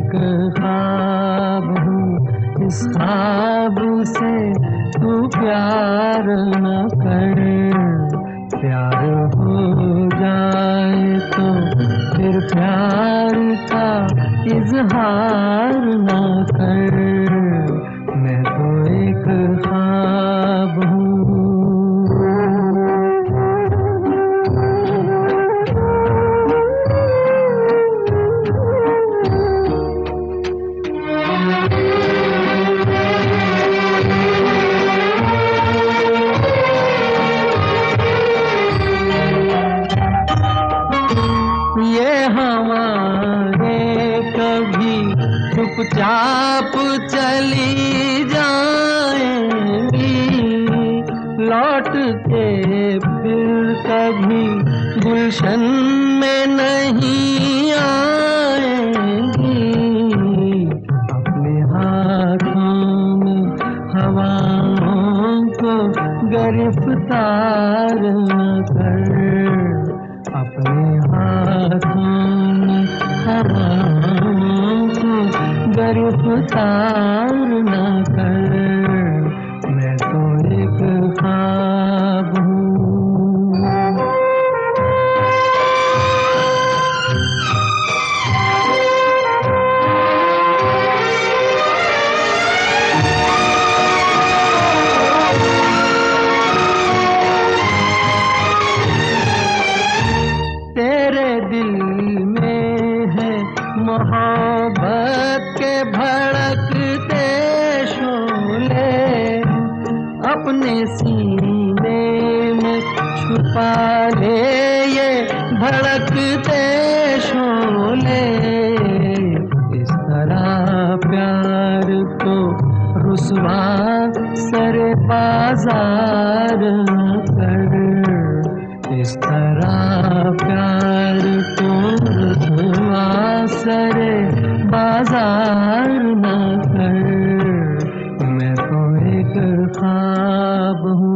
एक ख्वाब हूँ, इस ख्वाब से तू प्यार न कर। प्यार हो जाए तो फिर प्यार का इजहार न कर। मैं तो एक ख्वाब हूँ। ये हमारे कभी चुपचाप चली जाएंगी, लौट के फिर कभी गुलशन में नहीं आएंगी। अपने हाथों में हवाओं को गिरफ्तार न कर। अपने हाथों में हवाओं को गिरफ्तार न कर। मैं तो एक ख्वाब हूँ। तेरे दिल में है मोहब्बत के भड़कते शोले, अपने सीने में छुपा ले ये भड़कते शोले। इस तरह प्यार को रुसवा सरे बाजार न कर। इस तरह प्यार को रुसवा सरे बाजार न कर। मैं तो एक ख्वाब हूँ।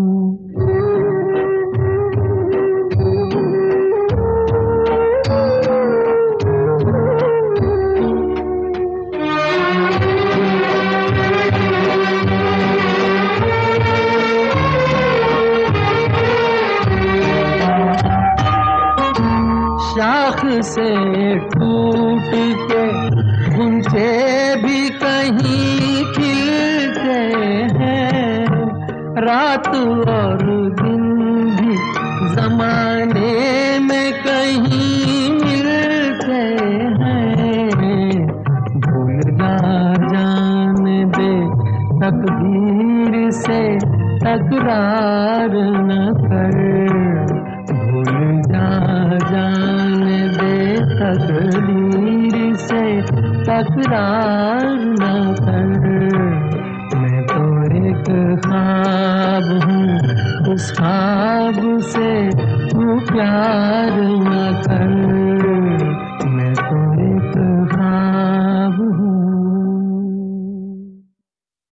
शाख से टूट के घुंचे भी कहीं खिलते हैं, रात और दिन भी जमाने में कहीं मिलते हैं। भूल जाने दे तकदीर से तकरार न कर। भूल जाने दे तकदीर से तकरार न कर। मैं तो एक ख्वाब हूँ, उस ख्वाब से तू प्यार न कर।